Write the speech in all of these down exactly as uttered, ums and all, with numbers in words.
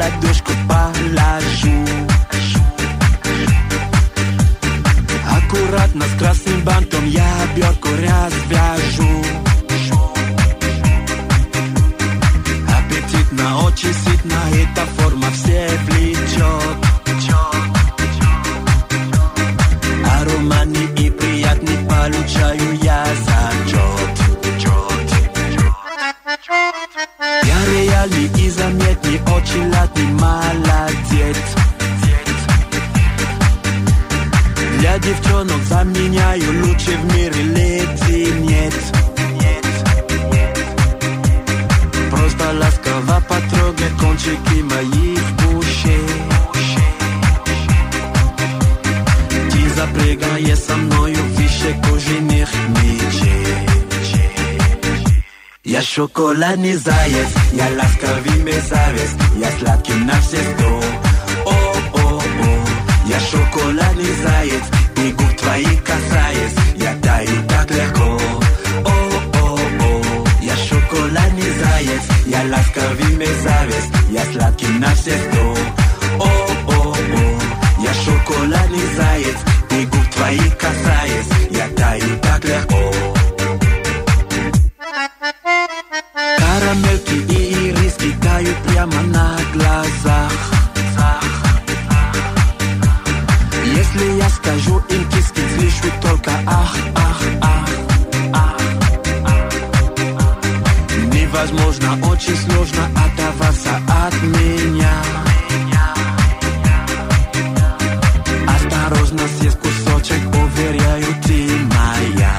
ладошку положу. Аккуратно с красным бантом я обертку развяжу. Аппетитно, очень сытно, эта форма все влечет. Ароматный и приятный получаю я зачет. Я реальный и заметный, очень ладный молодец. Для девчонок заменяю лучший в мире леди нет. Просто ласково потрогай кончики моих ушей. Ты запрягаешь со мною выше кожаных мечей. Я шоколадный заяц, я ласковый мерзавец, я сладкий на все сто. О-о-о, я шоколадный заяц, и губ твоих касаясь, я таю так легко. О-о-о, я шоколадный заяц, я ласковый мерзавец, я сладкий на все сто. О-о-о, я шоколадный заяц, и губ твоих касаясь, я таю так легко. Карамельки и ириски тают прямо на глазах. Если я скажу им киски, слышу только ах, ах, ах, ах, ах. Невозможно, очень сложно оторваться от меня. Осторожно, съесть кусочек, уверяю, ты моя.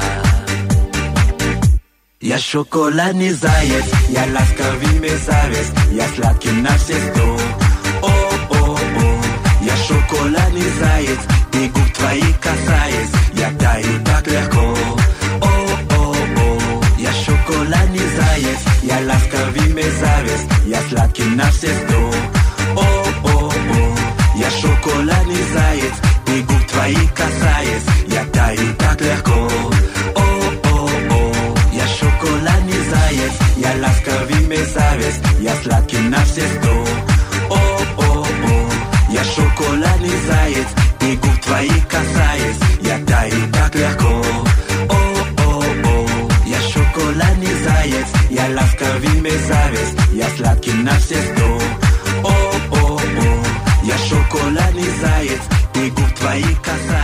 Я шоколадный заяц, я ласковый мерзавец, я сладкий на все сто. О-о-о, я шоколадный заяц, и губ твоих касаясь, я таю так легко. О-о-о, я шоколадный заяц, я ласковый мерзавец, я сладкий на все сто. О-о-о, я шоколадный заяц, и губ твоих касаясь, я таю так легко. Шоколадный заяц, я ласковый мерзавец, я сладкий на все сто. О-о-о, я шоколадный заяц, и губ твоих касаясь, я таю так легко. О-о-о, я шоколадный заяц, я ласковый мерзавец, я сладкий на все сто. О-о-о, я шоколадный заяц, и губ твоих касаясь.